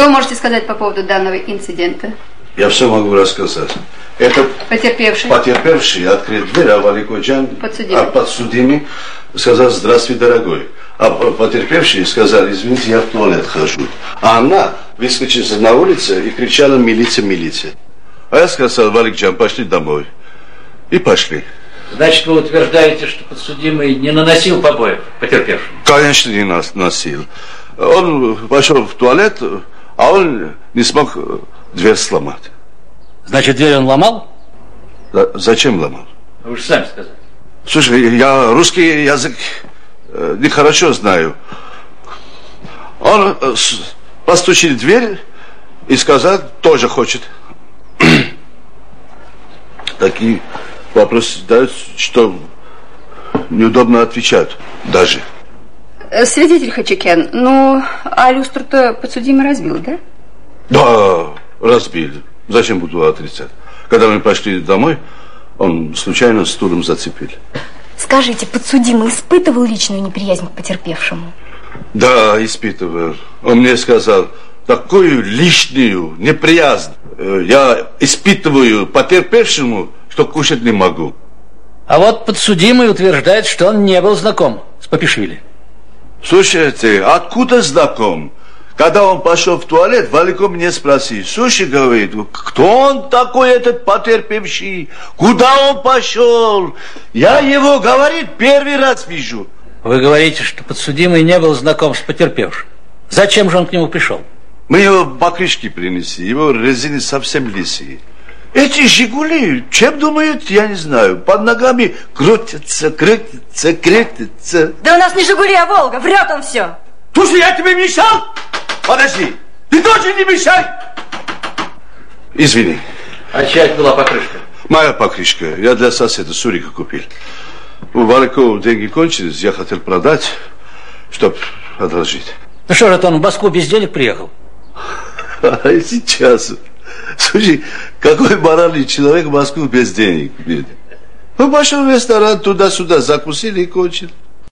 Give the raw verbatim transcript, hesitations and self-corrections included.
Что можете сказать по поводу данного инцидента? Я все могу рассказать. Это потерпевший, потерпевший открыл дверь, а Валикоджан, подсудимый. А подсудимый сказал: здравствуй, дорогой. А потерпевший сказал: извините, я в туалет хожу. А она выскочила на улицу и кричала: милиция, милиция. А я сказал: Валикджан, пошли домой. И пошли. Значит, вы утверждаете, что подсудимый не наносил побоев потерпевшему? Конечно, не наносил. Он пошел в туалет, а он не смог дверь сломать. Значит, дверь он ломал? Да, зачем ломал? Вы же сами сказали. Слушай, я русский язык э, нехорошо знаю. Он э, постучил в дверь и сказал: тоже хочет. Такие вопросы задают, что неудобно отвечать даже. Свидетель Хачикян, ну, а люстру-то подсудимый разбил, да? Да, разбили. Зачем буду отрицать? Когда мы пошли домой, он случайно стулом зацепил. Скажите, подсудимый испытывал личную неприязнь к потерпевшему? Да, испытывал. Он мне сказал: такую личную неприязнь я испытываю потерпевшему, что кушать не могу. А вот подсудимый утверждает, что он не был знаком с Папишвили. Слушайте, откуда знаком? Когда он пошел в туалет, Валико мне спросил: слушай, говорит, кто он такой, этот потерпевший? Куда он пошел? Я его, говорит, первый раз вижу. Вы говорите, что подсудимый не был знаком с потерпевшим. Зачем же он к нему пришел? Мы его покрышки принесли, его резины совсем лисые. Эти «Жигули», чем думают, я не знаю. Под ногами крутятся, крутятся, крутятся. Да у нас не «Жигули», а «Волга». Врет он все. Слушай, я тебе мешал? Подожди. Ты тоже не мешай. Извини. А чья это была покрышка? Моя покрышка. Я для соседа Сурика купил. У Валикова деньги кончились, я хотел продать, чтобы одолжить. Ну что же, это он в Москву без денег приехал? А сейчас... Слушай, какой моральный человек в Москву без денег? Он пошел в ресторан, туда-сюда закусили и кончил.